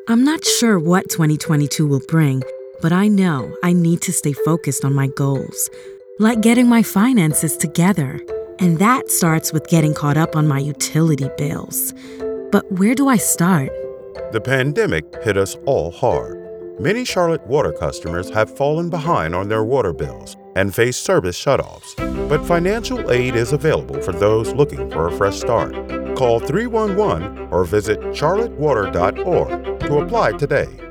I'm not sure what 2022 will bring, but I know I need to stay focused on my goals, like getting my finances together. And that starts with getting caught up on my utility bills. But where do I start? The pandemic hit us all hard. Many Charlotte Water customers have fallen behind on their water bills and face service shutoffs. But financial aid is available for those looking for a fresh start. Call 311 or visit charlottewater.org to apply today.